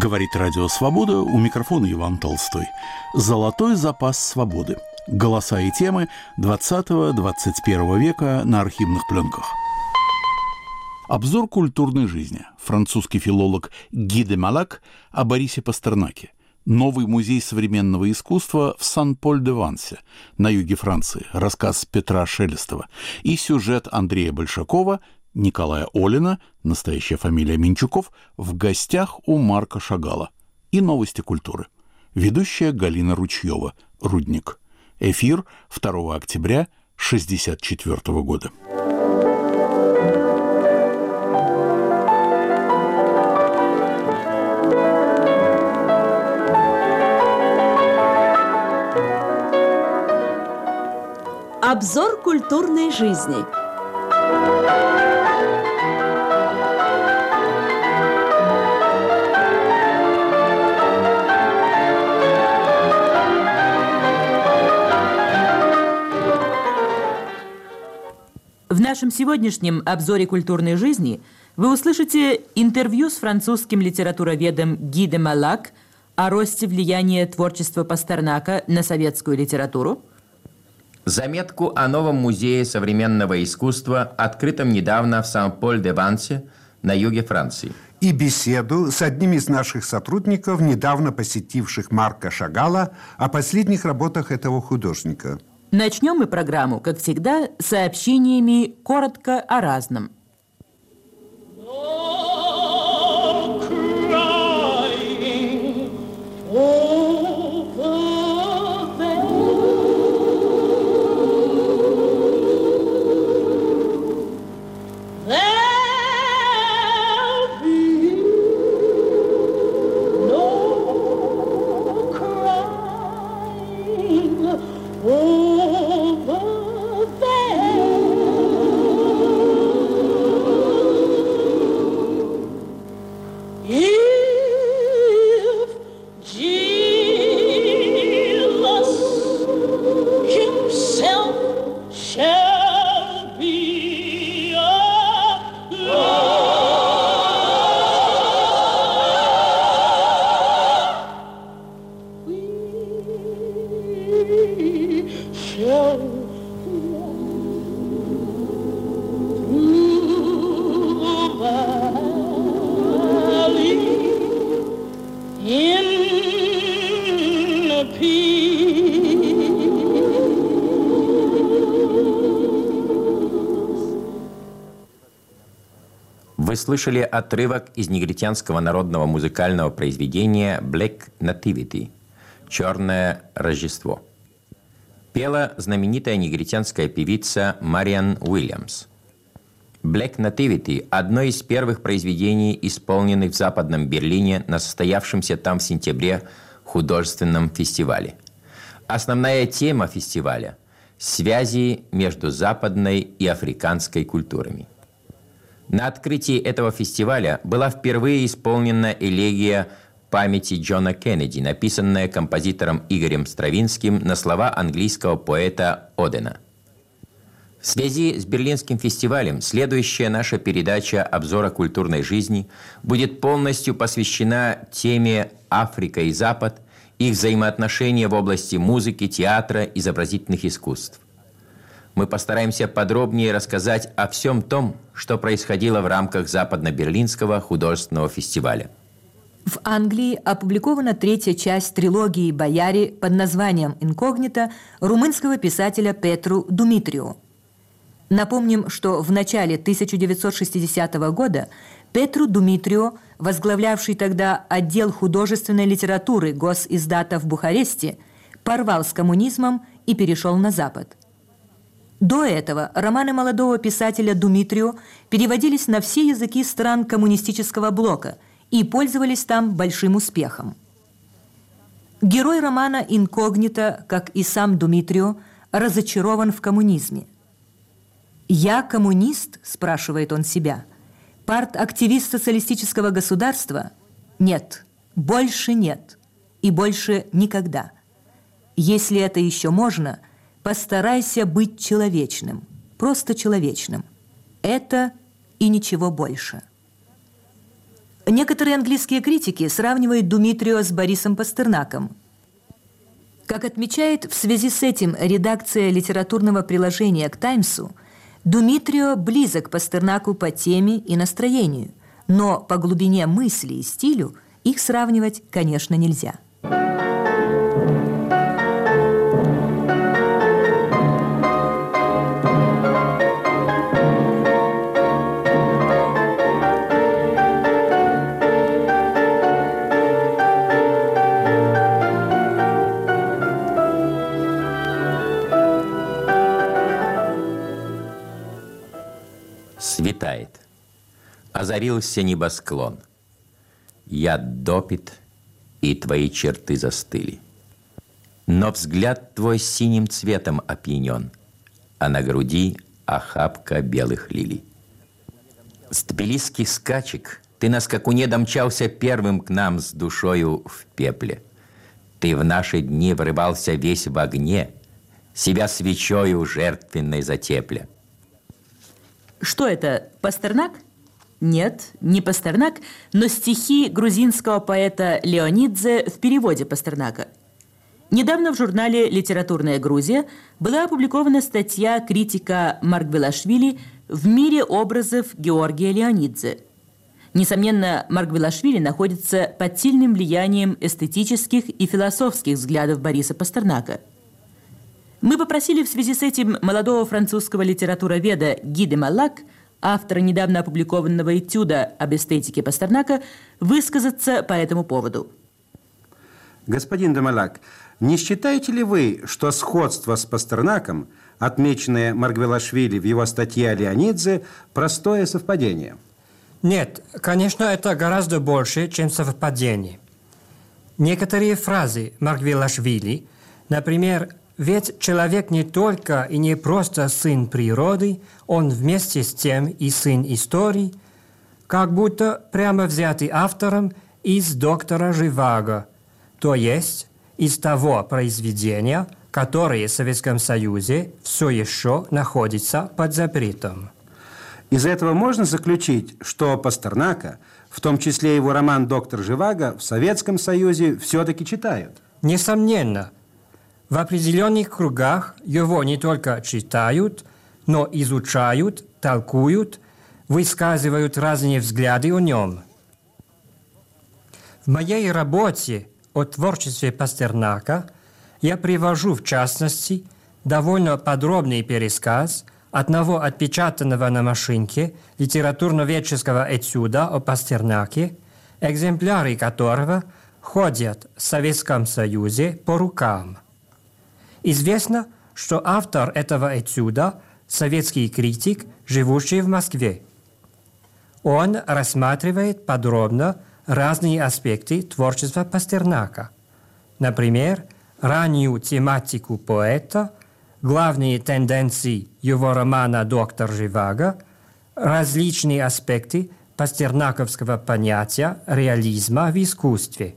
Говорит Радио Свобода, у микрофона Иван Толстой. Золотой запас свободы. Голоса и темы 20-21 века на архивных пленках. Обзор культурной жизни. Французский филолог Ги де Малак о Борисе Пастернаке. Новый музей современного искусства в Сан-Поль-де-Вансе на юге Франции. Рассказ Петра Шелестова. И сюжет Андрея Большакова, Николая Олина, настоящая фамилия Минчуков, в гостях у Марка Шагала. И новости культуры. Ведущая Галина Ручьева, «Рудник». Эфир 2 октября 1964 года. Обзор культурной жизни. В нашем сегодняшнем обзоре культурной жизни вы услышите интервью с французским литературоведом Ги де Малак о росте влияния творчества Пастернака на советскую литературу, заметку о новом музее современного искусства, открытом недавно в Сан-Поль-де-Вансе на юге Франции. И беседу с одним из наших сотрудников, недавно посетивших Марка Шагала, о последних работах этого художника. Начнем мы программу, как всегда, сообщениями коротко о разном. Вы слышали отрывок из негритянского народного музыкального произведения «Black Nativity» – «Черное Рождество». Пела знаменитая негритянская певица Мариан Уильямс. «Black Nativity» – одно из первых произведений, исполненных в Западном Берлине на состоявшемся там в сентябре художественном фестивале. Основная тема фестиваля – связи между западной и африканской культурами. На открытии этого фестиваля была впервые исполнена элегия памяти Джона Кеннеди, написанная композитором Игорем Стравинским на слова английского поэта Одена. В связи с Берлинским фестивалем следующая наша передача обзора культурной жизни будет полностью посвящена теме «Африка и Запад», их взаимоотношения в области музыки, театра, изобразительных искусств. Мы постараемся подробнее рассказать о всем том, что происходило в рамках Западно-Берлинского художественного фестиваля. В Англии опубликована третья часть трилогии «Бояре» под названием «Инкогнито» румынского писателя Петру Думитриу. Напомним, что в начале 1960 года Петру Думитриу, возглавлявший тогда отдел художественной литературы Госиздата в Бухаресте, порвал с коммунизмом и перешел на Запад. До этого романы молодого писателя Думитриу переводились на все языки стран коммунистического блока и пользовались там большим успехом. Герой романа «Инкогнито», как и сам Думитриу, разочарован в коммунизме. «Я коммунист?» – спрашивает он себя. «Партактивист социалистического государства? Нет, больше нет и больше никогда. Если это еще можно – постарайся быть человечным, просто человечным. Это и ничего больше». Некоторые английские критики сравнивают Думитрио с Борисом Пастернаком. Как отмечает в связи с этим редакция литературного приложения к «Таймсу», Думитрио близок Пастернаку по теме и настроению, но по глубине мысли и стилю их сравнивать, конечно, нельзя. Светает. Озарился небосклон. Яд допит, и твои черты застыли. Но взгляд твой синим цветом опьянен, а на груди охапка белых лилий. С тбилисских скачек ты на скакуне домчался первым к нам с душою в пепле. Ты в наши дни врывался весь в огне, себя свечою жертвенной затепля. Что это, Пастернак? Нет, не Пастернак, но стихи грузинского поэта Леонидзе в переводе Пастернака. Недавно в журнале «Литературная Грузия» была опубликована статья критика Маргвелашвили «В мире образов Георгия Леонидзе». Несомненно, Маргвелашвили находится под сильным влиянием эстетических и философских взглядов Бориса Пастернака. Мы попросили в связи с этим молодого французского литературоведа Ги де Маллак, автора недавно опубликованного этюда об эстетике Пастернака, высказаться по этому поводу. Господин де Маллак, не считаете ли вы, что сходство с Пастернаком, отмеченное Маргвелашвили в его статье о Леонидзе, простое совпадение? Нет, конечно, это гораздо больше, чем совпадение. Некоторые фразы Маргвелашвили, например, «Ведь человек не только и не просто сын природы, он вместе с тем и сын истории», как будто прямо взяты автором из «Доктора Живаго», то есть из того произведения, которое в Советском Союзе все еще находится под запретом. Из этого можно заключить, что Пастернака, в том числе его роман «Доктор Живаго», в Советском Союзе все-таки читают? Несомненно. В определенных кругах его не только читают, но изучают, толкуют, высказывают разные взгляды о нем. В моей работе о творчестве Пастернака я привожу, в частности, довольно подробный пересказ одного отпечатанного на машинке литературно-ведческого этюда о Пастернаке, экземпляры которого ходят в Советском Союзе по рукам. Известно, что автор этого этюда – советский критик, живущий в Москве. Он рассматривает подробно разные аспекты творчества Пастернака. Например, раннюю тематику поэта, главные тенденции его романа «Доктор Живаго», различные аспекты пастернаковского понятия реализма в искусстве.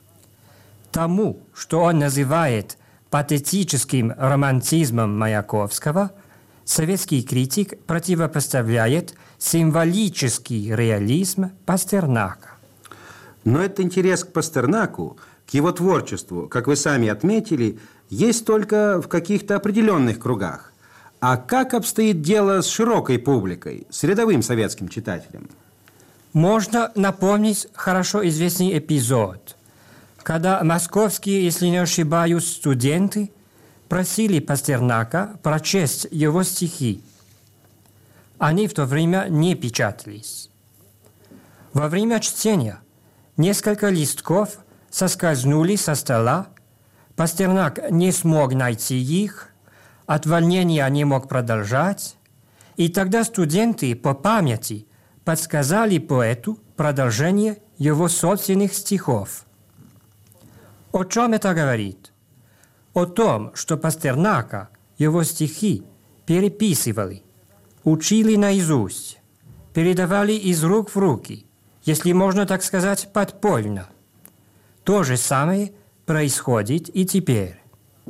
Тому, что он называет патетическим романтизмом Маяковского, советский критик противопоставляет символический реализм Пастернака. Но этот интерес к Пастернаку, к его творчеству, как вы сами отметили, есть только в каких-то определенных кругах. А как обстоит дело с широкой публикой, с рядовым советским читателем? Можно напомнить хорошо известный эпизод, когда московские, если не ошибаюсь, студенты просили Пастернака прочесть его стихи. Они в то время не печатались. Во время чтения несколько листков соскользнули со стола, Пастернак не смог найти их, от волнения не мог продолжать, и тогда студенты по памяти подсказали поэту продолжение его собственных стихов. О чем это говорит? О том, что Пастернака, его стихи переписывали, учили наизусть, передавали из рук в руки, если можно так сказать, подпольно. То же самое происходит и теперь.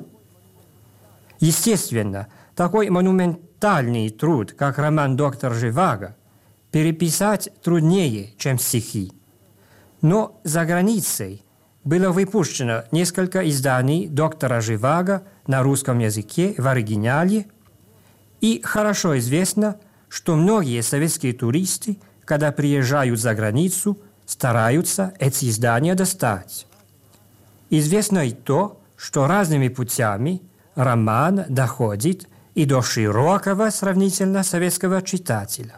Естественно, такой монументальный труд, как роман «Доктор Живаго», переписать труднее, чем стихи. Но за границей было выпущено несколько изданий доктора Живаго на русском языке в оригинале, и хорошо известно, что многие советские туристы, когда приезжают за границу, стараются эти издания достать. Известно и то, что разными путями роман доходит и до широкого сравнительно советского читателя.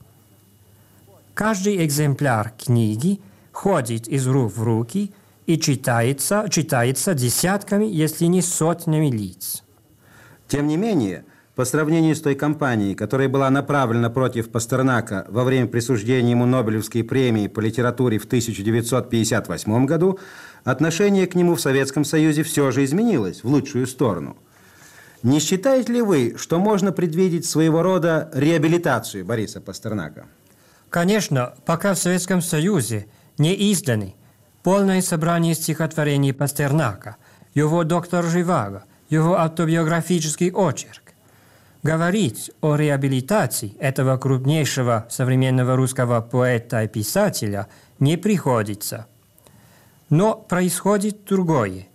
Каждый экземпляр книги ходит из рук в руки и читается десятками, если не сотнями лиц. Тем не менее, по сравнению с той кампанией, которая была направлена против Пастернака во время присуждения ему Нобелевской премии по литературе в 1958 году, отношение к нему в Советском Союзе все же изменилось в лучшую сторону. Не считаете ли вы, что можно предвидеть своего рода реабилитацию Бориса Пастернака? Конечно, пока в Советском Союзе не изданы полное собрание стихотворений Пастернака, его «Доктор Живаго», его автобиографический очерк, говорить о реабилитации этого крупнейшего современного русского поэта и писателя не приходится. Но происходит другое.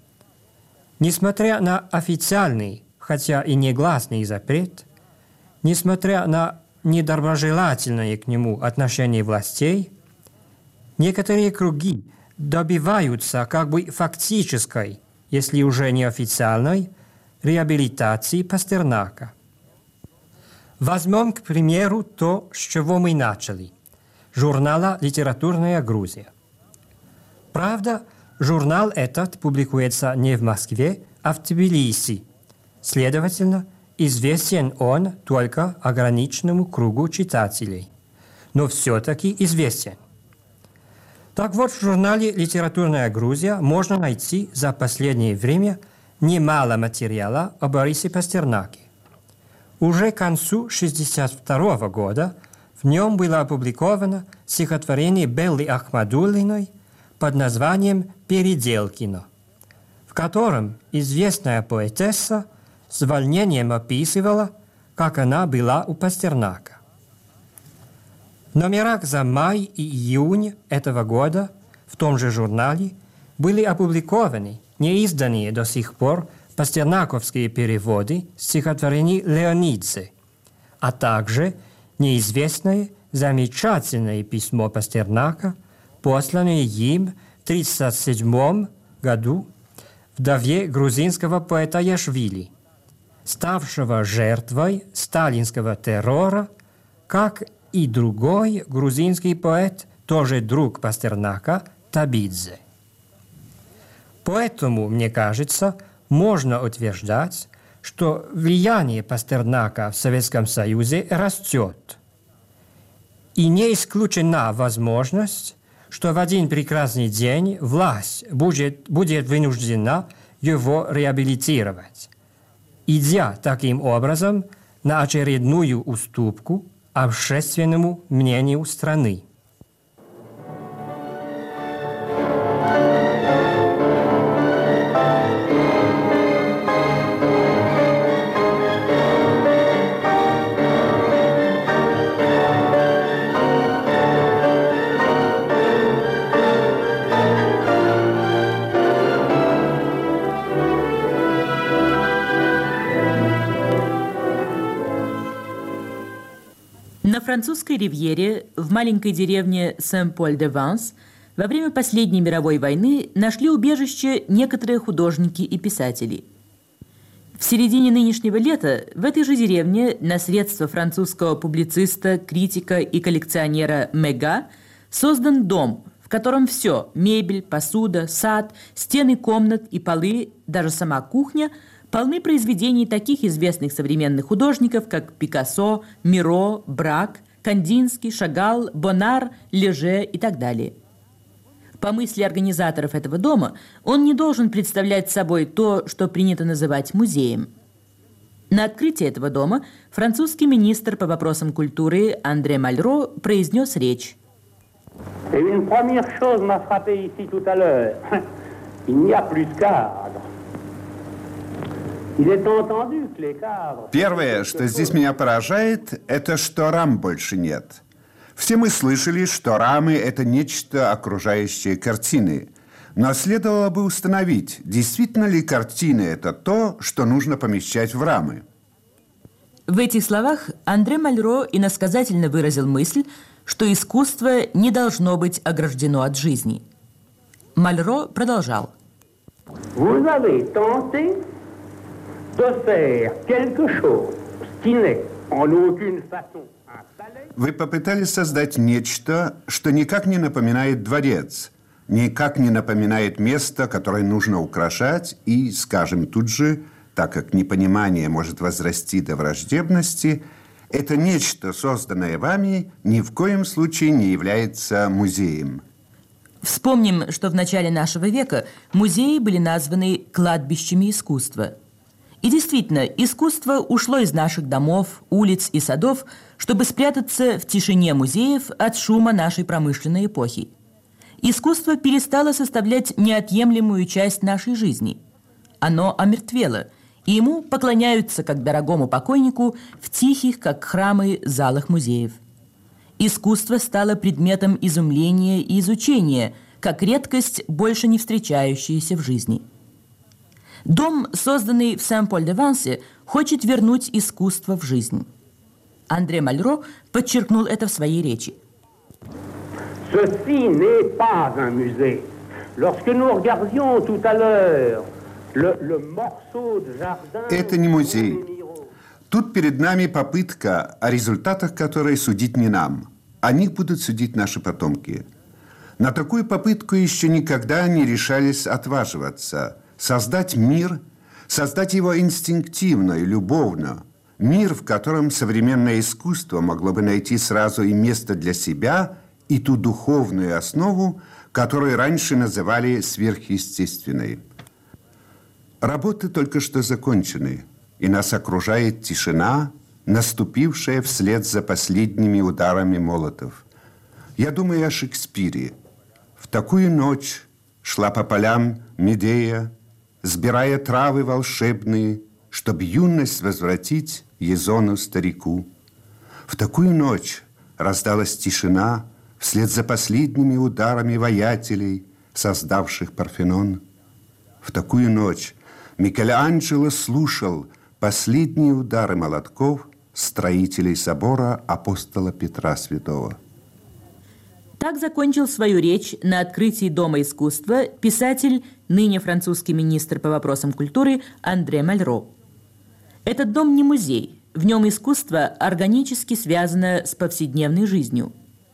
Несмотря на официальный, хотя и негласный запрет, несмотря на недоброжелательное к нему отношение властей, некоторые круги добиваются как бы фактической, если уже не официальной, реабилитации Пастернака. Возьмем, к примеру, то, с чего мы начали – журнала «Литературная Грузия». Правда, журнал этот публикуется не в Москве, а в Тбилиси. Следовательно, известен он только ограниченному кругу читателей. Но все-таки известен. Так вот, в журнале «Литературная Грузия» можно найти за последнее время немало материала о Борисе Пастернаке. Уже к концу 1962 года в нем было опубликовано стихотворение Беллы Ахмадуллиной под названием «Переделкино», в котором известная поэтесса с волнением описывала, как она была у Пастернака. В номерах за май и июнь этого года в том же журнале были опубликованы неизданные до сих пор пастернаковские переводы стихотворений Леонидзе, а также неизвестное замечательное письмо Пастернака, посланное им в 1937 году вдове грузинского поэта Яшвили, ставшего жертвой сталинского террора, как и другой грузинский поэт, тоже друг Пастернака, Табидзе. Поэтому, мне кажется, можно утверждать, что влияние Пастернака в Советском Союзе растет. И не исключена возможность, что в один прекрасный день власть будет вынуждена его реабилитировать, идя таким образом на очередную уступку общественному мнению страны. На французской ривьере, в маленькой деревне Сен-Поль-де-Ванс, во время последней мировой войны нашли убежище некоторые художники и писатели. В середине нынешнего лета в этой же деревне на средства французского публициста, критика и коллекционера Мега создан дом, в котором все – мебель, посуда, сад, стены комнат и полы, даже сама кухня – полны произведений таких известных современных художников, как Пикассо, Миро, Брак, Кандинский, Шагал, Бонар, Леже и так далее. По мысли организаторов этого дома, он не должен представлять собой то, что принято называть музеем. На открытии этого дома французский министр по вопросам культуры Андре Мальро произнес речь. Une première chose m'a frappé ici tout à l'heure. Il n'y a plus de cadre. Первое, что здесь меня поражает, это что рам больше нет. Все мы слышали, что рамы – это нечто окружающее картины. Но следовало бы установить, действительно ли картины – это то, что нужно помещать в рамы. В этих словах Андре Мальро иносказательно выразил мысль, что искусство не должно быть ограждено от жизни. Мальро продолжал. Vous avez tenté de faire quelque chose qui n'est en aucune façon un palais. Вы попытались создать нечто, что никак не напоминает дворец, никак не напоминает место, которое нужно украшать, и, скажем тут же, так как непонимание может возрасти до враждебности, это нечто, созданное вами, ни в коем случае не является музеем. Вспомним, что в начале нашего века музеи были названы кладбищами искусства. И действительно, искусство ушло из наших домов, улиц и садов, чтобы спрятаться в тишине музеев от шума нашей промышленной эпохи. Искусство перестало составлять неотъемлемую часть нашей жизни. Оно омертвело, и ему поклоняются, как дорогому покойнику, в тихих, как храмы, залах музеев. Искусство стало предметом изумления и изучения, как редкость, больше не встречающаяся в жизни. Дом, созданный в Сен-Поль-де-Вансе, хочет вернуть искусство в жизнь. Андре Мальро подчеркнул это в своей речи. Ceci n'est pas un musée. Lorsque nous regardions tout à l'heure le morceau de jardin... Это не музей. Тут перед нами попытка, о результатах которой судить не нам. О них будут судить наши потомки. На такую попытку еще никогда не решались отваживаться. Создать мир, создать его инстинктивно и любовно. Мир, в котором современное искусство могло бы найти сразу и место для себя, и ту духовную основу, которую раньше называли сверхъестественной. Работы только что закончены, и нас окружает тишина, наступившая вслед за последними ударами молотов. Я думаю о Шекспире. В такую ночь шла по полям Медея, сбирая травы волшебные, чтоб юность возвратить Езону старику. В такую ночь раздалась тишина вслед за последними ударами воятелей, создавших Парфенон. В такую ночь Микеланджело слушал последние удары молотков строителей собора апостола Петра Святого. Так закончил свою речь на открытии Дома искусства писатель, ныне французский министр по вопросам культуры Андре Мальро. Этот дом не музей, в нем искусство органически связано с повседневной жизнью.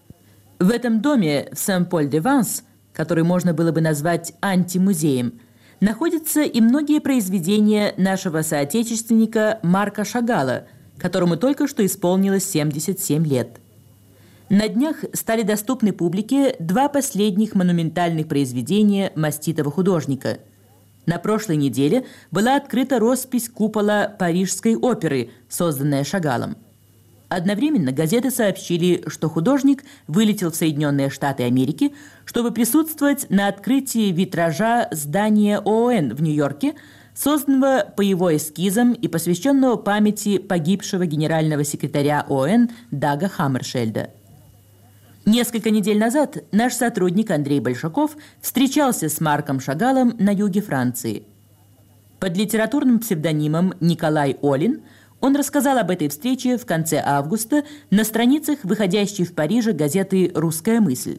В этом доме в Сен-Поль-де-Ванс, который можно было бы назвать антимузеем, находятся и многие произведения нашего соотечественника Марка Шагала, которому только что исполнилось 77 лет. На днях стали доступны публике два последних монументальных произведения маститого художника. На прошлой неделе была открыта роспись купола Парижской оперы, созданная Шагалом. Одновременно газеты сообщили, что художник вылетел в Соединенные Штаты Америки, чтобы присутствовать на открытии витража здания ООН в Нью-Йорке, созданного по его эскизам и посвященного памяти погибшего генерального секретаря ООН Дага Хаммершельда. Несколько недель назад наш сотрудник Андрей Большаков встречался с Марком Шагалом на юге Франции. Под литературным псевдонимом Николай Олин он рассказал об этой встрече в конце августа на страницах выходящей в Париже газеты «Русская мысль».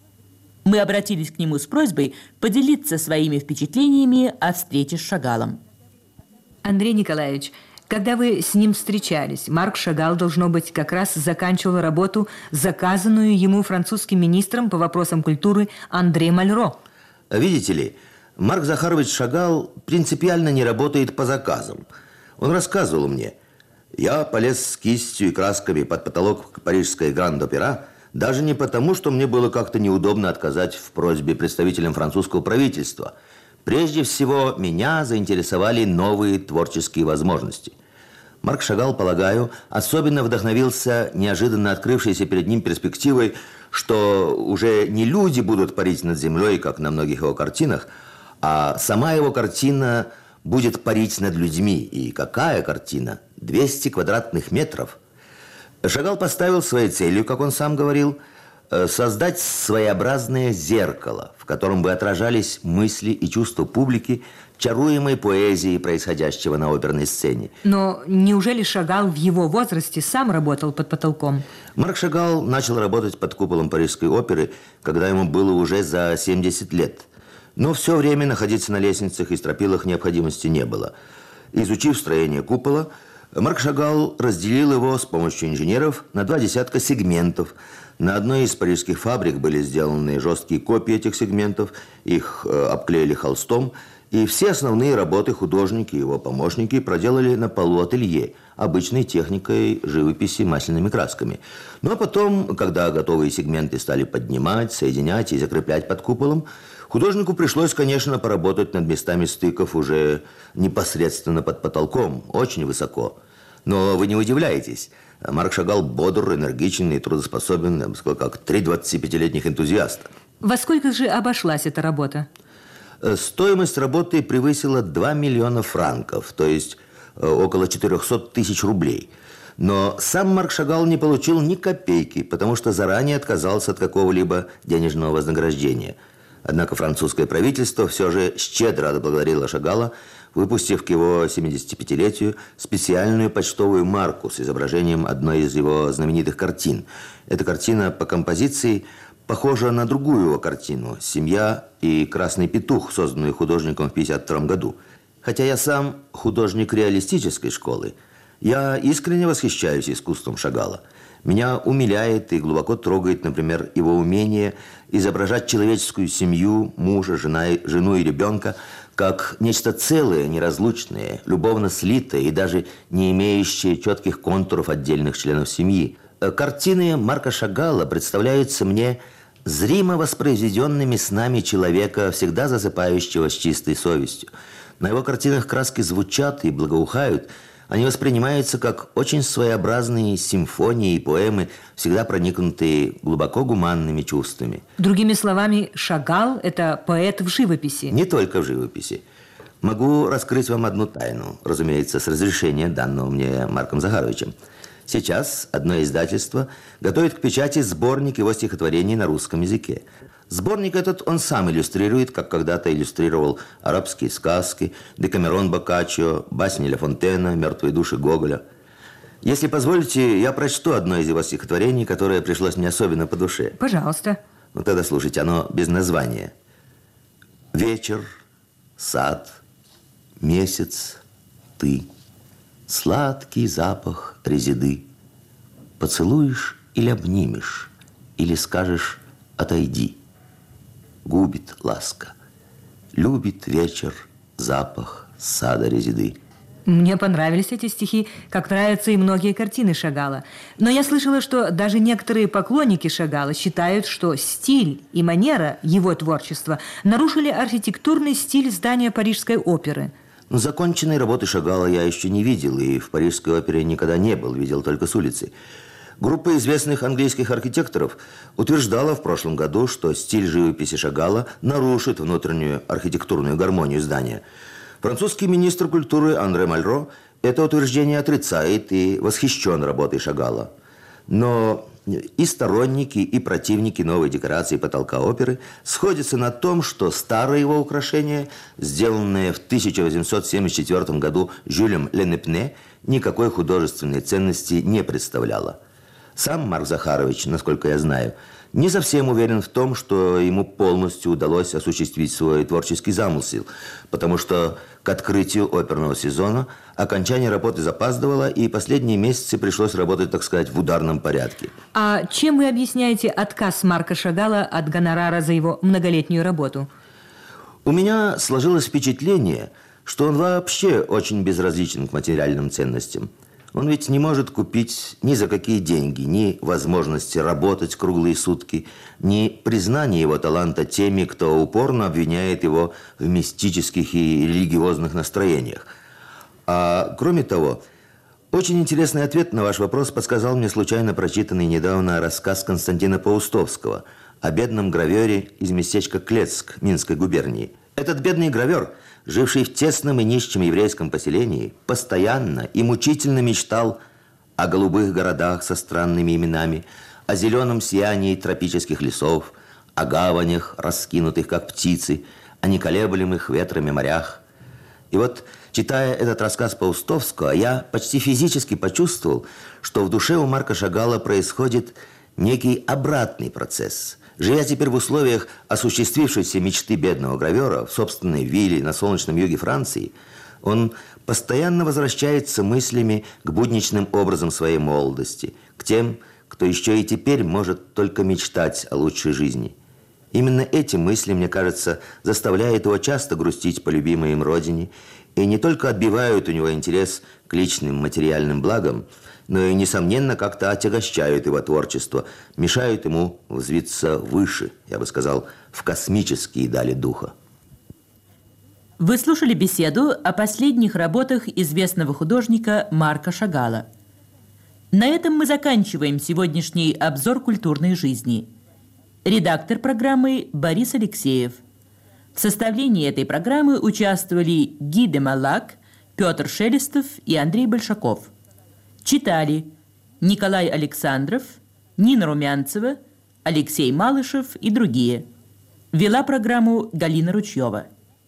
Мы обратились к нему с просьбой поделиться своими впечатлениями о встрече с Шагалом. Андрей Николаевич, когда вы с ним встречались, Марк Шагал, должно быть, как раз заканчивал работу, заказанную ему французским министром по вопросам культуры Андре Мальро. Видите ли, Марк Захарович Шагал принципиально не работает по заказам. Он рассказывал мне: я полез с кистью и красками под потолок парижской Гранд-Опера даже не потому, что мне было как-то неудобно отказать в просьбе представителям французского правительства. Прежде всего, меня заинтересовали новые творческие возможности. Марк Шагал, полагаю, особенно вдохновился неожиданно открывшейся перед ним перспективой, что уже не люди будут парить над землей, как на многих его картинах, а сама его картина будет парить над людьми. И какая картина? 200 квадратных метров. Шагал поставил своей целью, как он сам говорил, создать своеобразное зеркало, в котором бы отражались мысли и чувства публики, чаруемой поэзией происходящего на оперной сцене. Но неужели Шагал в его возрасте сам работал под потолком? Марк Шагал начал работать под куполом Парижской оперы, когда ему было уже за 70 лет. Но все время находиться на лестницах и стропилах необходимости не было. Изучив строение купола, Марк Шагал разделил его с помощью инженеров на 2 десятка сегментов. На одной из парижских фабрик были сделаны жесткие копии этих сегментов, их обклеили холстом, и все основные работы художники и его помощники проделали на полу ателье, обычной техникой живописи масляными красками. Ну а потом, когда готовые сегменты стали поднимать, соединять и закреплять под куполом, художнику пришлось, конечно, поработать над местами стыков уже непосредственно под потолком, очень высоко. Но вы не удивляйтесь, Марк Шагал бодр, энергичен и трудоспособен, я бы сказал, как 3 25-летних энтузиаста. Во сколько же обошлась эта работа? Стоимость работы превысила 2 миллиона франков, то есть около 400 тысяч рублей. Но сам Марк Шагал не получил ни копейки, потому что заранее отказался от какого-либо денежного вознаграждения. Однако французское правительство все же щедро отблагодарило Шагала, выпустив к его 75-летию специальную почтовую марку с изображением одной из его знаменитых картин. Эта картина по композиции похожа на другую его картину «Семья и красный петух», созданную художником в 1952 году. Хотя я сам художник реалистической школы, я искренне восхищаюсь искусством Шагала. Меня умиляет и глубоко трогает, например, его умение изображать человеческую семью, мужа, жену и ребенка, как нечто целое, неразлучное, любовно слитое и даже не имеющее четких контуров отдельных членов семьи. Картины Марка Шагала представляются мне зримо воспроизведенными снами человека, всегда засыпающего с чистой совестью. На его картинах краски звучат и благоухают. Они воспринимаются как очень своеобразные симфонии и поэмы, всегда проникнутые глубоко гуманными чувствами. Другими словами, Шагал – это поэт в живописи. Не только в живописи. Могу раскрыть вам одну тайну, разумеется, с разрешения, данного мне Марком Захаровичем. Сейчас одно издательство готовит к печати сборник его стихотворений на русском языке. Сборник этот он сам иллюстрирует, как когда-то иллюстрировал арабские сказки, Декамерон Боккаччо, басни Ля Фонтена, «Мертвые души» Гоголя. Если позволите, я прочту одно из его стихотворений, которое пришлось мне особенно по душе. Пожалуйста. Ну тогда слушайте, оно без названия. Вечер, сад, месяц, ты, сладкий запах резиды. Поцелуешь или обнимешь, или скажешь «отойди». Губит ласка, любит вечер запах сада резиды. Мне понравились эти стихи, как нравятся и многие картины Шагала. Но я слышала, что даже некоторые поклонники Шагала считают, что стиль и манера его творчества нарушили архитектурный стиль здания Парижской оперы. Но законченной работы Шагала я еще не видел, и в Парижской опере никогда не был, видел только с улицы. Группа известных английских архитекторов утверждала в прошлом году, что стиль живописи Шагала нарушит внутреннюю архитектурную гармонию здания. Французский министр культуры Андре Мальро это утверждение отрицает и восхищен работой Шагала. Но и сторонники, и противники новой декорации потолка оперы сходятся на том, что старое его украшение, сделанное в 1874 году Жюлем Ленепне, никакой художественной ценности не представляло. Сам Марк Захарович, насколько я знаю, не совсем уверен в том, что ему полностью удалось осуществить свой творческий замысел, потому что к открытию оперного сезона окончание работы запаздывало, и последние месяцы пришлось работать, так сказать, в ударном порядке. А чем вы объясняете отказ Марка Шагала от гонорара за его многолетнюю работу? У меня сложилось впечатление, что он вообще очень безразличен к материальным ценностям. Он ведь не может купить ни за какие деньги, ни возможности работать круглые сутки, ни признания его таланта теми, кто упорно обвиняет его в мистических и религиозных настроениях. А кроме того, очень интересный ответ на ваш вопрос подсказал мне случайно прочитанный недавно рассказ Константина Паустовского о бедном гравере из местечка Клецк Минской губернии. Этот бедный гравер, живший в тесном и нищем еврейском поселении, постоянно и мучительно мечтал о голубых городах со странными именами, о зеленом сиянии тропических лесов, о гаванях, раскинутых как птицы, о неколеблемых ветрами морях. И вот, читая этот рассказ Паустовского, я почти физически почувствовал, что в душе у Марка Шагала происходит некий обратный процесс. Живя теперь в условиях осуществившейся мечты бедного гравера в собственной вилле на солнечном юге Франции, он постоянно возвращается мыслями к будничным образам своей молодости, к тем, кто еще и теперь может только мечтать о лучшей жизни. Именно эти мысли, мне кажется, заставляют его часто грустить по любимой им родине и не только отбивают у него интерес к личным материальным благам, но и, несомненно, как-то отягощают его творчество, мешают ему взвиться выше, я бы сказал, в космические дали духа. Вы слушали беседу о последних работах известного художника Марка Шагала. На этом мы заканчиваем сегодняшний обзор культурной жизни. Редактор программы Борис Алексеев. В составлении этой программы участвовали Ги де Малак, Петр Шелестов и Андрей Большаков. Читали Николай Александров, Нина Румянцева, Алексей Малышев и другие. Вела программу Галина Ручьева.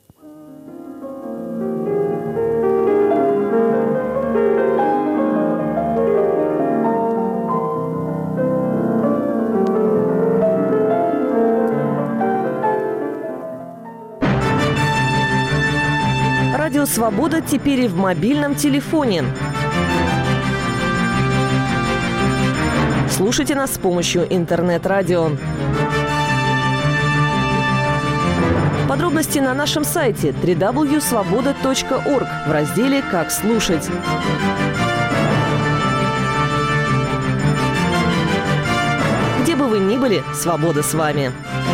Радио «Свобода» теперь и в мобильном телефоне. Слушайте нас с помощью интернет-радио. Подробности на нашем сайте www.svoboda.org в разделе «Как слушать». Где бы вы ни были, свобода с вами.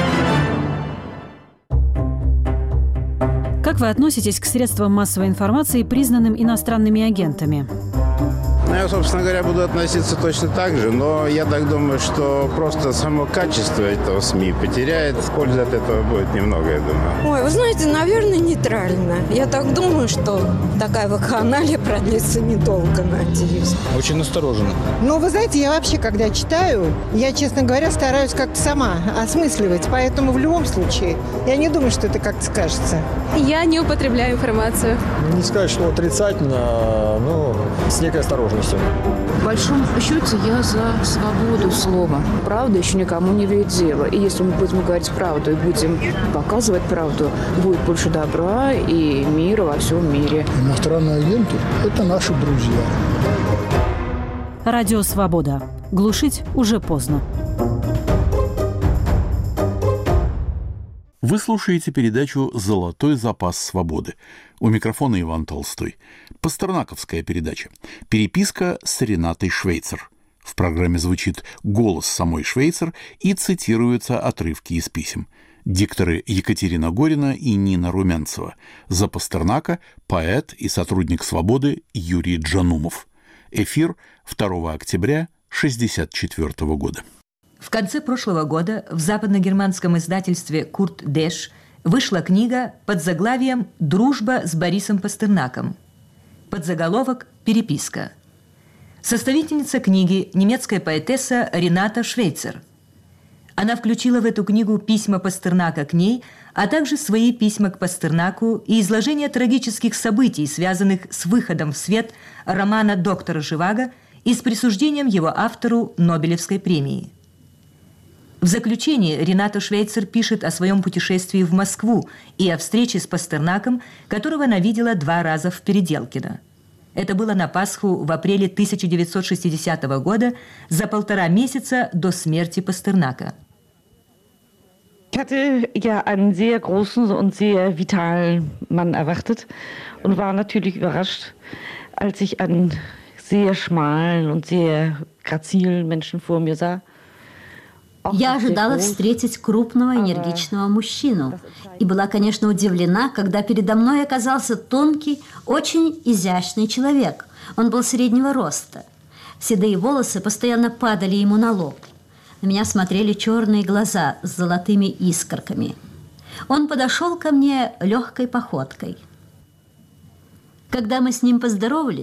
Как вы относитесь к средствам массовой информации, признанным иностранными агентами? Я, собственно говоря, буду относиться точно так же, но я так думаю, что просто само качество этого СМИ потеряет. Пользы от этого будет немного, я думаю. Ой, вы знаете, наверное, нейтрально. Я так думаю, что такая вакханалия продлится недолго, надеюсь. Очень настороженно. Ну, вы знаете, я вообще, когда читаю, я, честно говоря, стараюсь как-то сама осмысливать. Поэтому в любом случае, я не думаю, что это как-то скажется. Я не употребляю информацию. Не сказать, что отрицательно, но с некой осторожностью. В большом счете я за свободу слова. Правда еще никому не ведет дело. И если мы будем говорить правду и будем показывать правду, будет больше добра и мира во всем мире. Иностранные агенты – это наши друзья. Радио «Свобода». Глушить уже поздно. Вы слушаете передачу «Золотой запас свободы». У микрофона Иван Толстой. Пастернаковская передача. Переписка с Ренатой Швейцер. В программе звучит голос самой Швейцер и цитируются отрывки из писем. Дикторы Екатерина Горина и Нина Румянцева. За Пастернака поэт и сотрудник «Свободы» Юрий Джанумов. Эфир 2 октября 1964 года. В конце прошлого года в западногерманском издательстве «Курт Деш» вышла книга под заглавием «Дружба с Борисом Пастернаком». Подзаголовок «Переписка». Составительница книги – немецкая поэтесса Рената Швейцер. Она включила в эту книгу письма Пастернака к ней, а также свои письма к Пастернаку и изложение трагических событий, связанных с выходом в свет романа доктора Живаго и с присуждением его автору Нобелевской премии. В заключении Рената Швейцер пишет о своем путешествии в Москву и о встрече с Пастернаком, которого она видела 2 раза в Переделкино. Это было на Пасху в апреле 1960 года, за 1,5 месяца до смерти Пастернака. Ich hatte ja einen sehr großen und sehr vitalen Mann erwartet und war natürlich überrascht, als ich einen sehr schmalen und sehr grazilen Menschen vor mir sah. Я ожидала встретить крупного, энергичного мужчину. И была, конечно, удивлена, когда передо мной оказался тонкий, очень изящный человек. Он был среднего роста. Седые волосы постоянно падали ему на лоб. На меня смотрели черные глаза с золотыми искорками. Он подошел ко мне легкой походкой. Когда мы с ним поздоровались,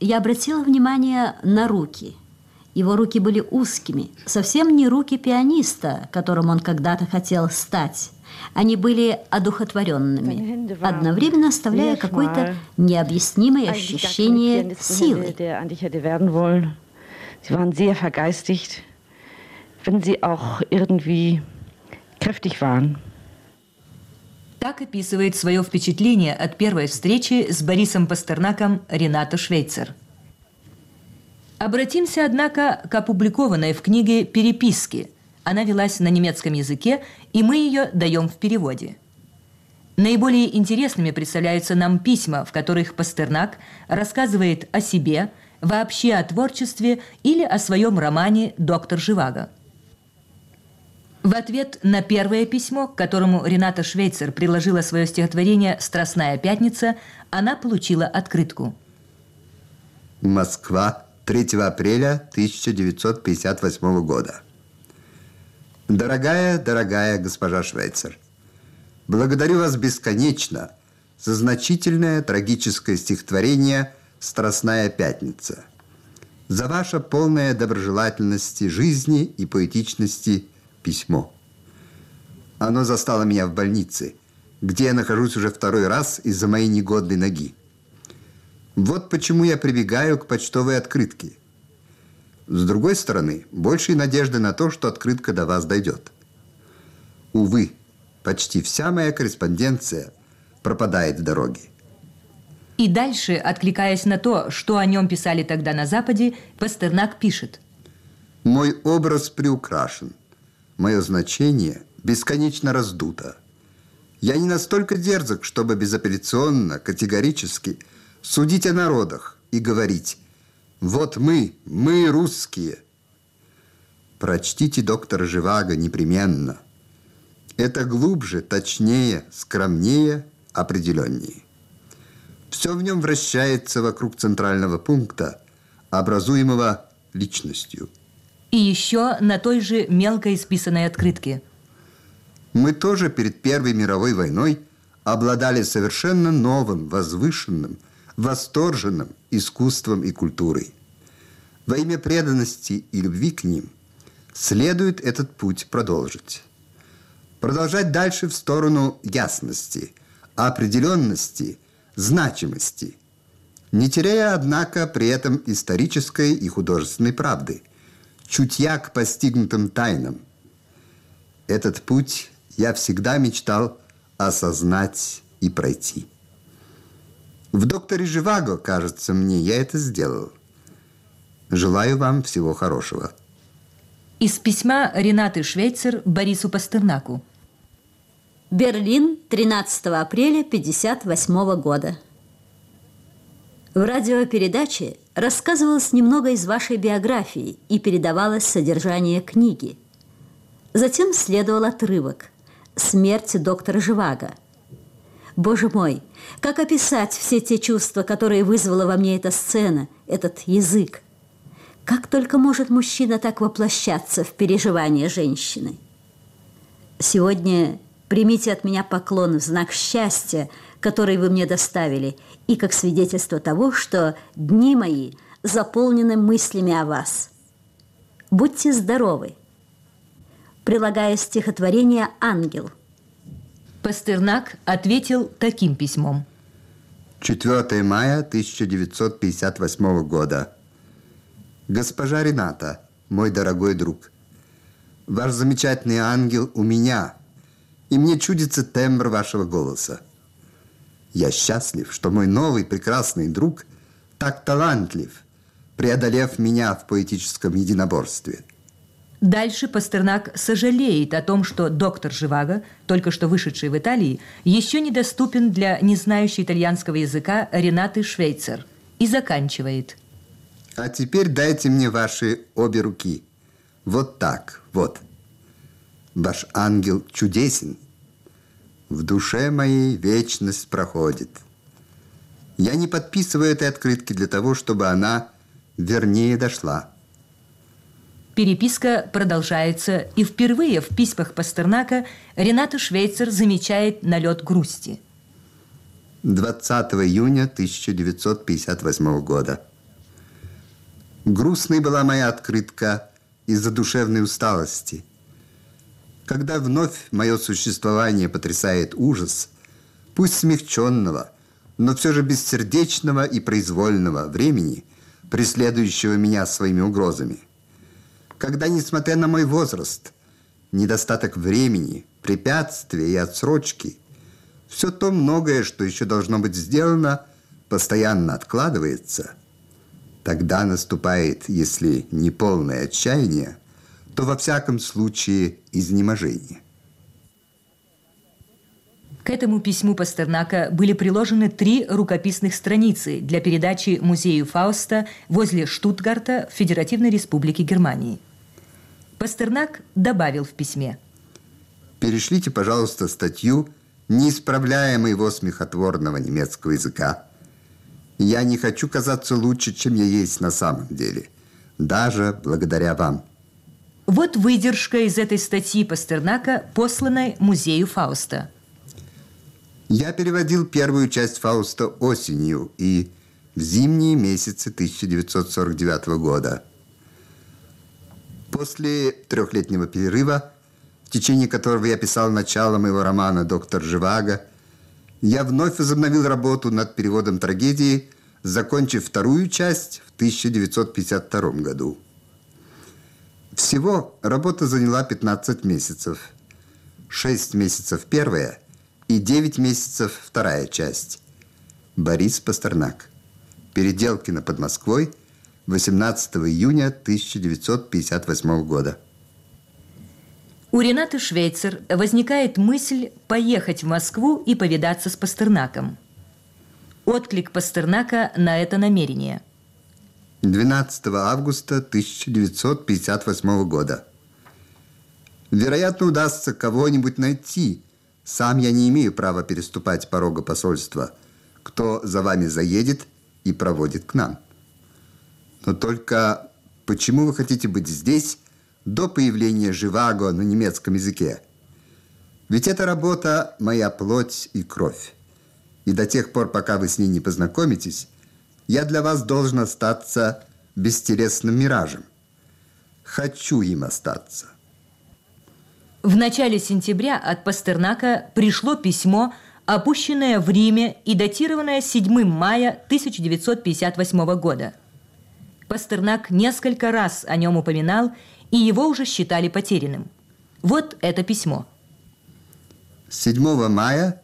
я обратила внимание на руки. Его руки были узкими, совсем не руки пианиста, которым он когда-то хотел стать. Они были одухотворенными, одновременно оставляя какое-то необъяснимое ощущение силы. Sie waren sehr vergeistigt, wenn sie auch irgendwie kräftig waren. Так описывает свое впечатление от первой встречи с Борисом Пастернаком Рената Швейцер. Обратимся, однако, к опубликованной в книге переписке. Она велась на немецком языке, и мы ее даем в переводе. Наиболее интересными представляются нам письма, в которых Пастернак рассказывает о себе, вообще о творчестве или о своем романе «Доктор Живаго». В ответ на первое письмо, к которому Рената Швейцер приложила свое стихотворение «Страстная пятница», она получила открытку. Москва, 3 апреля 1958 года. Дорогая госпожа Швейцер, благодарю вас бесконечно за значительное трагическое стихотворение «Страстная пятница», за ваше полное доброжелательности жизни и поэтичности письмо. Оно застало меня в больнице, где я нахожусь уже второй раз из-за моей негодной ноги. Вот почему я прибегаю к почтовой открытке. С другой стороны, большей надежды на то, что открытка до вас дойдет. Увы, почти вся моя корреспонденция пропадает в дороге. И дальше, откликаясь на то, что о нем писали тогда на Западе, Пастернак пишет. Мой образ приукрашен. Мое значение бесконечно раздуто. Я не настолько дерзок, чтобы безапелляционно, категорически судить о народах и говорить: вот мы русские. Прочтите доктора Живаго непременно. Это глубже, точнее, скромнее, определеннее. Все в нем вращается вокруг центрального пункта, образуемого личностью. И еще на той же мелко исписанной открытке. Мы тоже перед Первой мировой войной обладали совершенно новым, возвышенным, восторженным искусством и культурой. Во имя преданности и любви к ним следует этот путь продолжить. Продолжать дальше в сторону ясности, определенности, значимости, не теряя, однако, при этом исторической и художественной правды, чутья к постигнутым тайнам. Этот путь я всегда мечтал осознать и пройти. В «Докторе Живаго», кажется мне, я это сделал. Желаю вам всего хорошего. Из письма Ренаты Швейцер Борису Пастернаку. Берлин, 13 апреля 1958 года. В радиопередаче рассказывалось немного из вашей биографии и передавалось содержание книги. Затем следовал отрывок «Смерть доктора Живаго». Боже мой, как описать все те чувства, которые вызвала во мне эта сцена, этот язык? Как только может мужчина так воплощаться в переживания женщины? Сегодня примите от меня поклон в знак счастья, который вы мне доставили, и как свидетельство того, что дни мои заполнены мыслями о вас. Будьте здоровы. Прилагая стихотворение «Ангел». Пастернак ответил таким письмом. 4 мая 1958 года. Госпожа Рената, мой дорогой друг, ваш замечательный ангел у меня, и мне чудится тембр вашего голоса. Я счастлив, что мой новый прекрасный друг так талантлив, преодолев меня в поэтическом единоборстве. Дальше Пастернак сожалеет о том, что доктор Живаго, только что вышедший в Италии, еще недоступен для не знающей итальянского языка Ренаты Швейцер, и заканчивает. А теперь дайте мне ваши обе руки. Вот так, вот. Ваш ангел чудесен. В душе моей вечность проходит. Я не подписываю этой открытки для того, чтобы она вернее дошла. Переписка продолжается, и впервые в письмах Пастернака Рената Швейцер замечает налет грусти. 20 июня 1958 года. Грустной была моя открытка из-за душевной усталости. Когда вновь мое существование потрясает ужас, пусть смягченного, но все же бессердечного и произвольного времени, преследующего меня своими угрозами, когда, несмотря на мой возраст, недостаток времени, препятствия и отсрочки, все то многое, что еще должно быть сделано, постоянно откладывается, тогда наступает, если не полное отчаяние, то во всяком случае изнеможение. К этому письму Пастернака были приложены 3 рукописных страницы для передачи музею Фауста возле Штутгарта в Федеративной Республике Германии. Пастернак добавил в письме: «Перешлите, пожалуйста, статью, не исправляя моего смехотворного немецкого языка. Я не хочу казаться лучше, чем я есть на самом деле, даже благодаря вам». Вот выдержка из этой статьи Пастернака, посланной музею Фауста. Я переводил первую часть Фауста осенью и в зимние месяцы 1949 года. После 3-летнего перерыва, в течение которого я писал начало моего романа «Доктор Живаго», я вновь возобновил работу над переводом трагедии, закончив вторую часть в 1952 году. Всего работа заняла 15 месяцев. 6 месяцев первая и 9 месяцев вторая часть. Борис Пастернак. Переделкино под Москвой, 18 июня 1958 года. У Ренаты Швейцер возникает мысль поехать в Москву и повидаться с Пастернаком. Отклик Пастернака на это намерение. 12 августа 1958 года. Вероятно, удастся кого-нибудь найти. Сам я не имею права переступать порога посольства. Кто за вами заедет и проводит к нам. Но только почему вы хотите быть здесь до появления Живаго на немецком языке? Ведь эта работа – моя плоть и кровь. И до тех пор, пока вы с ней не познакомитесь, я для вас должен остаться бестелесным миражем. Хочу им остаться. В начале сентября от Пастернака пришло письмо, опущенное в Риме и датированное 7 мая 1958 года. Пастернак несколько раз о нем упоминал, и его уже считали потерянным. Вот это письмо. 7 мая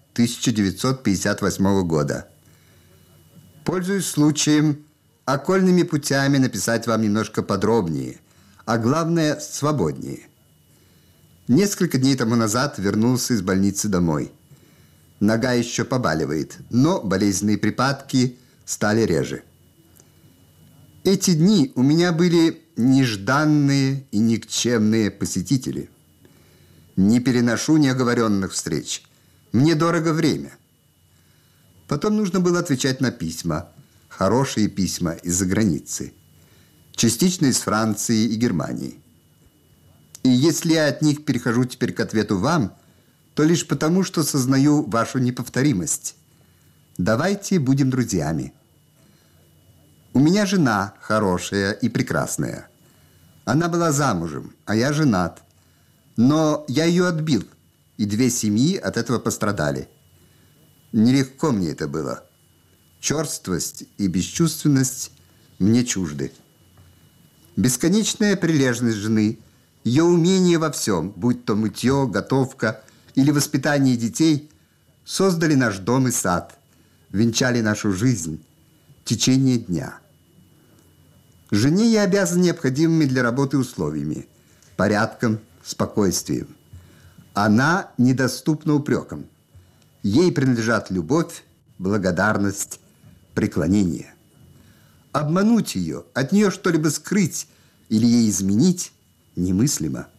1958 года. Пользуясь случаем, окольными путями написать вам немножко подробнее, а главное, свободнее. Несколько дней тому назад вернулся из больницы домой. Нога еще побаливает, но болезненные припадки стали реже. Эти дни у меня были нежданные и никчемные посетители. Не переношу неоговоренных встреч. Мне дорого время. Потом нужно было отвечать на письма. Хорошие письма из-за границы. Частично из Франции и Германии. И если я от них перехожу теперь к ответу вам, то лишь потому, что сознаю вашу неповторимость. Давайте будем друзьями. У меня жена хорошая и прекрасная. Она была замужем, а я женат. Но я ее отбил, и 2 семьи от этого пострадали. Нелегко мне это было. Черствость и бесчувственность мне чужды. Бесконечная прилежность жены, ее умение во всем, будь то мытье, готовка или воспитание детей, создали наш дом и сад, венчали нашу жизнь, течение дня. Жене я обязан необходимыми для работы условиями, порядком, спокойствием. Она недоступна упрекам. Ей принадлежат любовь, благодарность, преклонение. Обмануть ее, от нее что-либо скрыть или ей изменить немыслимо.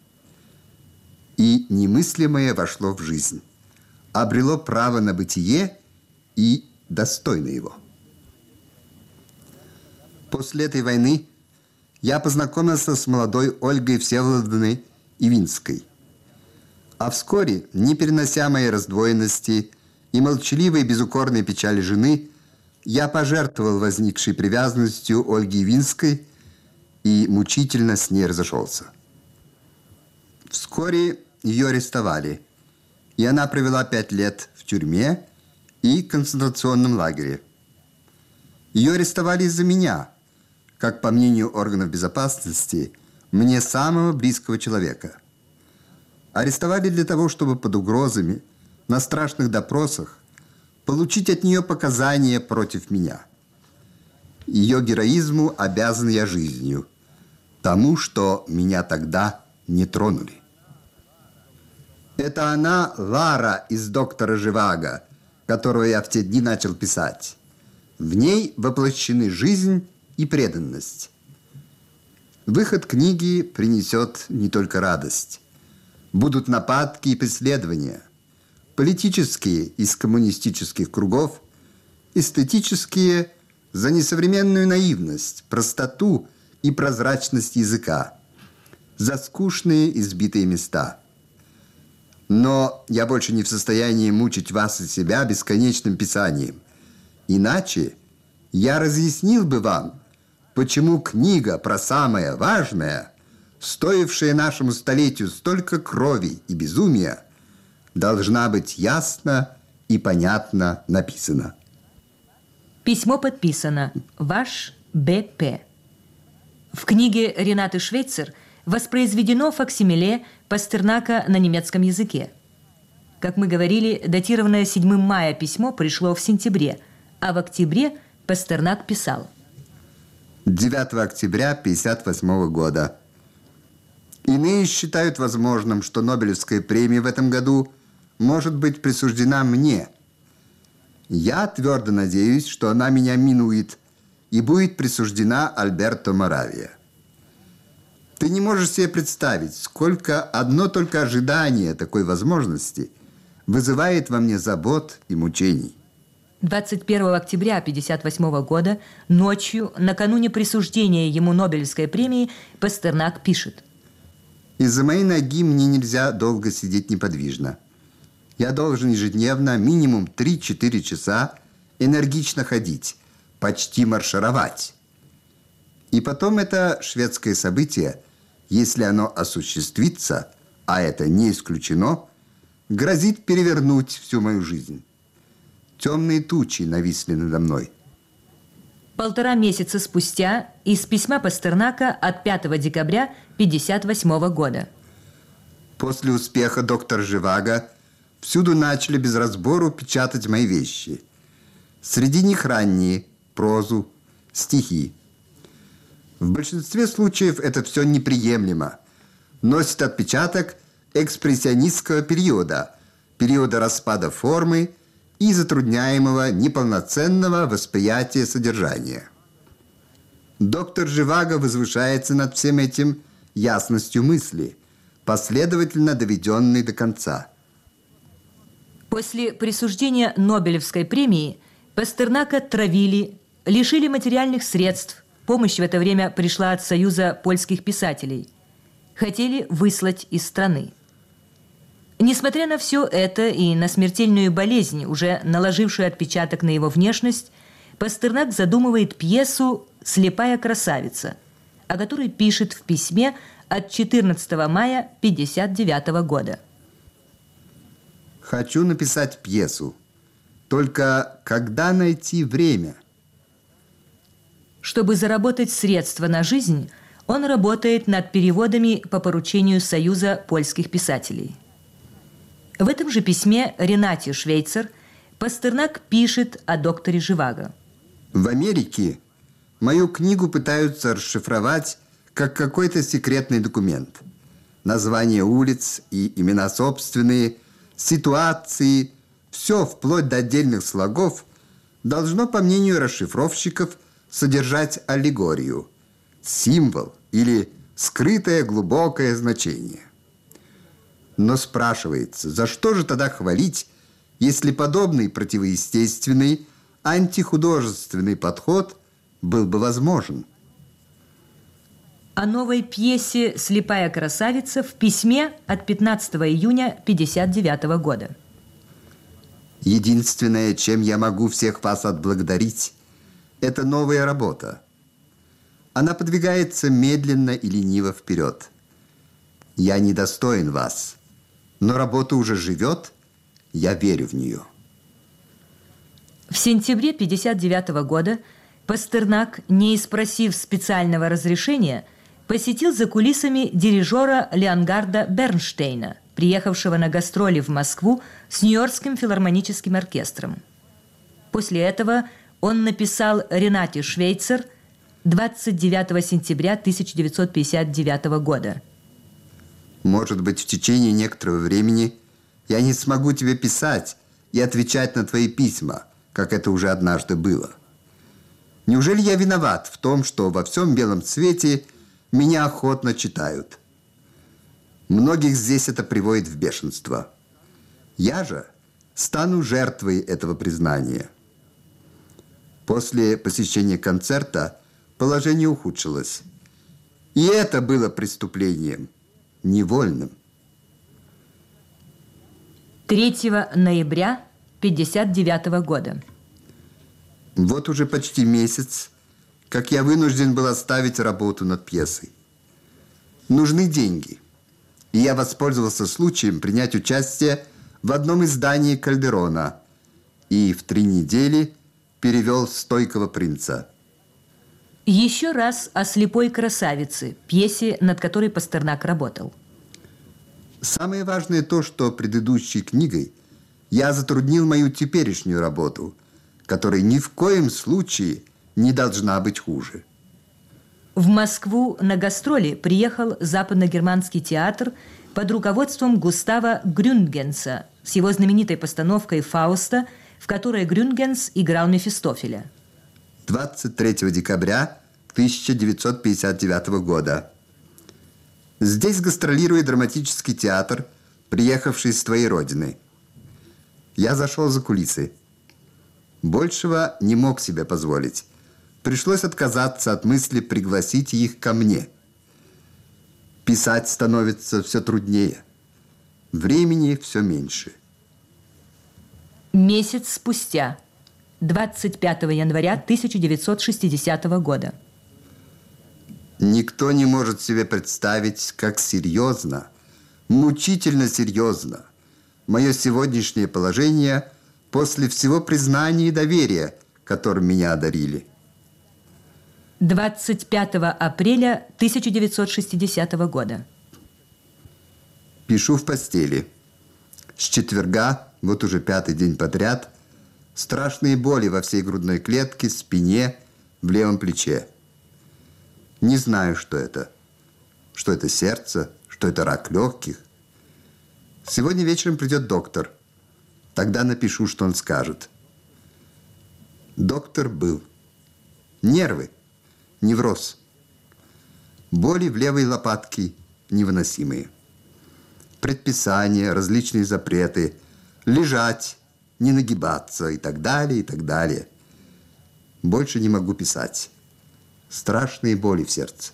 И немыслимое вошло в жизнь, обрело право на бытие и достойно его. После этой войны я познакомился с молодой Ольгой Всеволодовной Ивинской. А вскоре, не перенося моей раздвоенности и молчаливой безукорной печали жены, я пожертвовал возникшей привязанностью Ольги Ивинской и мучительно с ней разошелся. Вскоре ее арестовали, и она провела 5 лет в тюрьме и концентрационном лагере. Ее арестовали из-за меня, как, по мнению органов безопасности, мне самого близкого человека. Арестовали для того, чтобы под угрозами на страшных допросах получить от нее показания против меня. Ее героизму обязан я жизнью, тому, что меня тогда не тронули. Это она, Лара из «Доктора Живаго», которую я в те дни начал писать. В ней воплощены жизнь и преданность. Выход книги принесет не только радость. Будут нападки и преследования. Политические из коммунистических кругов, эстетические за несовременную наивность, простоту и прозрачность языка, за скучные избитые места. Но я больше не в состоянии мучить вас и себя бесконечным писанием. Иначе я разъяснил бы вам, почему книга про самое важное, стоившая нашему столетию столько крови и безумия, должна быть ясно и понятно написана. Письмо подписано «Ваш Б.П.». В книге Ренаты Швейцер воспроизведено факсимиле Пастернака на немецком языке. Как мы говорили, датированное 7 мая письмо пришло в сентябре, а в октябре Пастернак писал. 9 октября 1958 года. Иные считают возможным, что Нобелевская премия в этом году может быть присуждена мне. Я твердо надеюсь, что она меня минует и будет присуждена Альберто Моравия. Ты не можешь себе представить, сколько одно только ожидание такой возможности вызывает во мне забот и мучений. 21 октября 1958 года, ночью, накануне присуждения ему Нобелевской премии, Пастернак пишет. Из-за моей ноги мне нельзя долго сидеть неподвижно. Я должен ежедневно минимум 3-4 часа энергично ходить, почти маршировать. И потом это шведское событие, если оно осуществится, а это не исключено, грозит перевернуть всю мою жизнь. Темные тучи нависли надо мной. 1,5 месяца спустя из письма Пастернака от 5 декабря 1958 года. После успеха «Доктора Живаго» всюду начали без разбору печатать мои вещи. Среди них ранние, прозу, стихи. В большинстве случаев это все неприемлемо. Носит отпечаток экспрессионистского периода, периода распада формы и затрудняемого неполноценного восприятия содержания. Доктор Живаго возвышается над всем этим ясностью мысли, последовательно доведенной до конца. После присуждения Нобелевской премии Пастернака травили, лишили материальных средств. Помощь в это время пришла от Союза польских писателей. Хотели выслать из страны. Несмотря на все это и на смертельную болезнь, уже наложившую отпечаток на его внешность, Пастернак задумывает пьесу «Слепая красавица», о которой пишет в письме от 14 мая 1959 года. Хочу написать пьесу. Только когда найти время? Чтобы заработать средства на жизнь, он работает над переводами по поручению Союза польских писателей. В этом же письме Ренате Швейцер Пастернак пишет о докторе Живаго. В Америке мою книгу пытаются расшифровать как какой-то секретный документ. Названия улиц и имена собственные, ситуации, все вплоть до отдельных слогов должно, по мнению расшифровщиков, содержать аллегорию, символ или скрытое глубокое значение. Но спрашивается, за что же тогда хвалить, если подобный противоестественный, антихудожественный подход был бы возможен? О новой пьесе «Слепая красавица» в письме от 15 июня 1959 года. Единственное, чем я могу всех вас отблагодарить, это новая работа. Она подвигается медленно и лениво вперед. Я недостоин вас, но работа уже живет, я верю в нее. В сентябре 1959 года Пастернак, не спросив специального разрешения, посетил за кулисами дирижера Леонгарда Бернштейна, приехавшего на гастроли в Москву с Нью-Йоркским филармоническим оркестром. После этого он написал Ренате Швейцер 29 сентября 1959 года. Может быть, в течение некоторого времени я не смогу тебе писать и отвечать на твои письма, как это уже однажды было. Неужели я виноват в том, что во всем белом свете меня охотно читают? Многих здесь это приводит в бешенство. Я же стану жертвой этого признания. После посещения концерта положение ухудшилось. И это было преступлением, невольным. 3 ноября 1959 года. Вот уже почти месяц, как я вынужден был оставить работу над пьесой. Нужны деньги. И я воспользовался случаем принять участие в одном издании Кальдерона и в 3 недели перевел «Стойкого принца». Еще раз о «Слепой красавице», пьесе, над которой Пастернак работал. Самое важное то, что предыдущей книгой я затруднил мою теперешнюю работу, которая ни в коем случае не должна быть хуже. В Москву на гастроли приехал Западногерманский театр под руководством Густава Грюндгенса с его знаменитой постановкой «Фауста», в которой Грюндгенс играл Мефистофеля. 23 декабря 1959 года. Здесь гастролирует драматический театр, приехавший с твоей родины. Я зашел за кулисы. Большего не мог себе позволить. Пришлось отказаться от мысли пригласить их ко мне. Писать становится все труднее. Времени все меньше. Месяц спустя, 25 января 1960 года. Никто не может себе представить, как серьезно, мучительно серьезно мое сегодняшнее положение после всего признания и доверия, которым меня одарили. 25 апреля 1960 года. Пишу в постели. С четверга, вот уже 5-й день подряд, страшные боли во всей грудной клетке, спине, в левом плече. Не знаю, что это. Что это сердце, что это рак легких. Сегодня вечером придет доктор. Тогда напишу, что он скажет. Доктор был. Нервы. Невроз. Боли в левой лопатке невыносимые. Предписания, различные запреты. Лежать, не нагибаться и так далее, и так далее. Больше не могу писать. Страшные боли в сердце.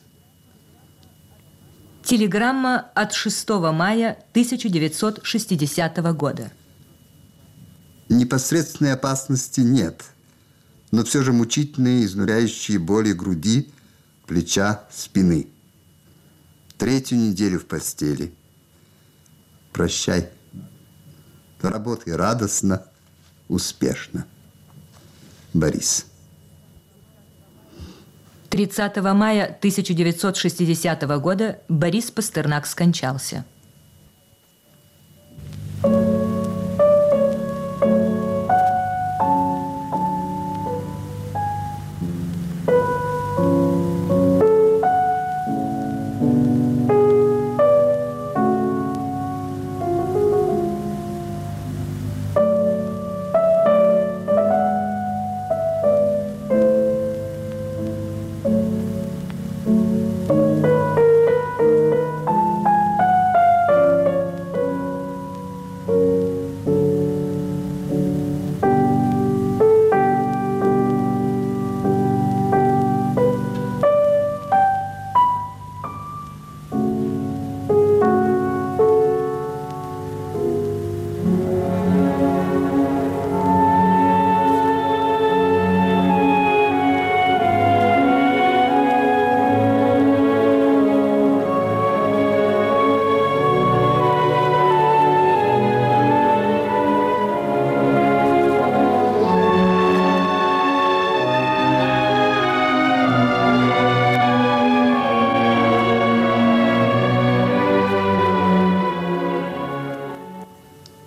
Телеграмма от 6 мая 1960 года. Непосредственной опасности нет, но все же мучительные, изнуряющие боли груди, плеча, спины. 3-ю неделю в постели. Прощай. Работай радостно, успешно. Борис. 30 мая 1960 года Борис Пастернак скончался.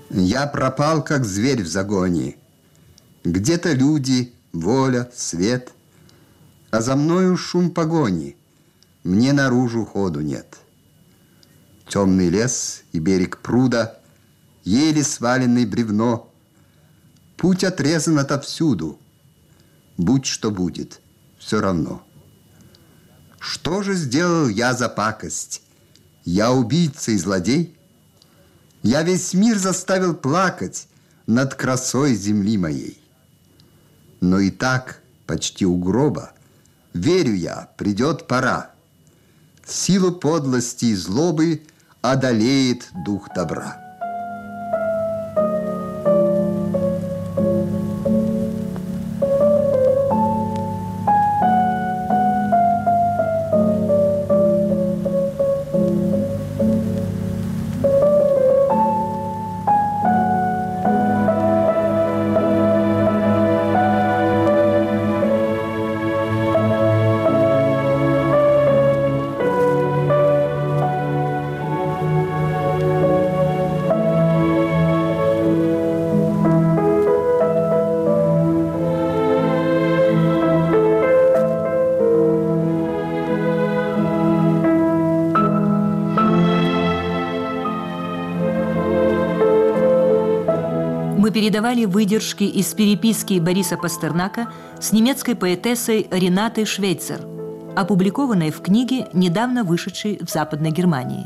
Я пропал, как зверь в загоне. Где-то люди, воля, свет, а за мною шум погони. Мне наружу ходу нет. Темный лес и берег пруда, еле сваленное бревно. Путь отрезан отовсюду. Будь что будет, все равно. Что же сделал я за пакость? Я убийца и злодей? Я весь мир заставил плакать над красой земли моей. Но и так, почти у гроба, верю я, придет пора. Силу подлости и злобы одолеет дух добра. Мы передавали выдержки из переписки Бориса Пастернака с немецкой поэтессой Ренатой Швейцер, опубликованной в книге, недавно вышедшей в Западной Германии.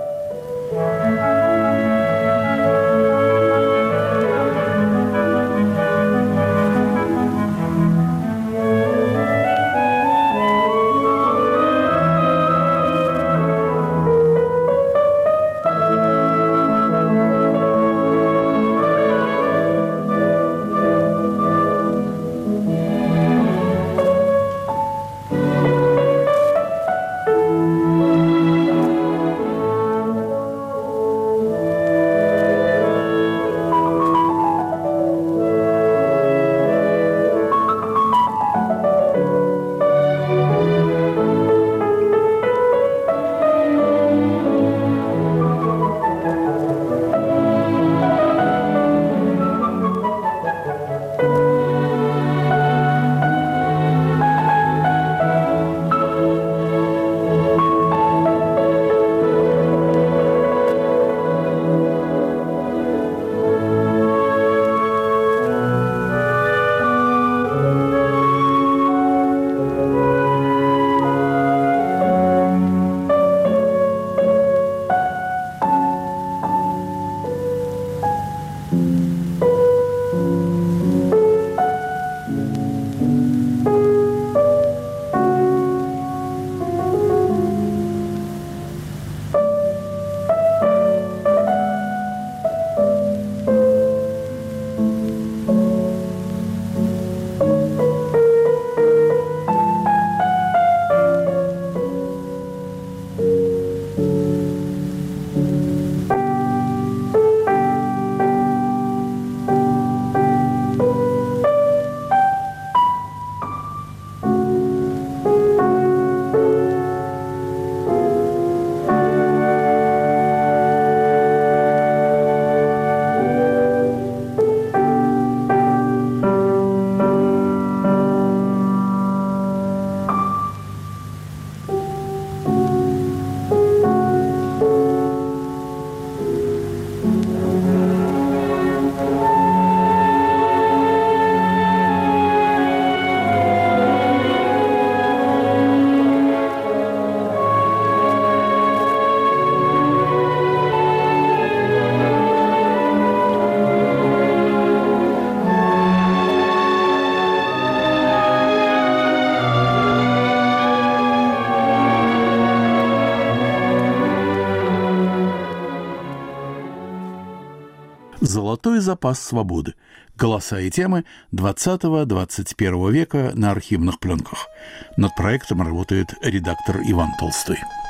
«Золотой запас свободы. Голоса и темы 20-21 века на архивных пленках». Над проектом работает редактор Иван Толстой.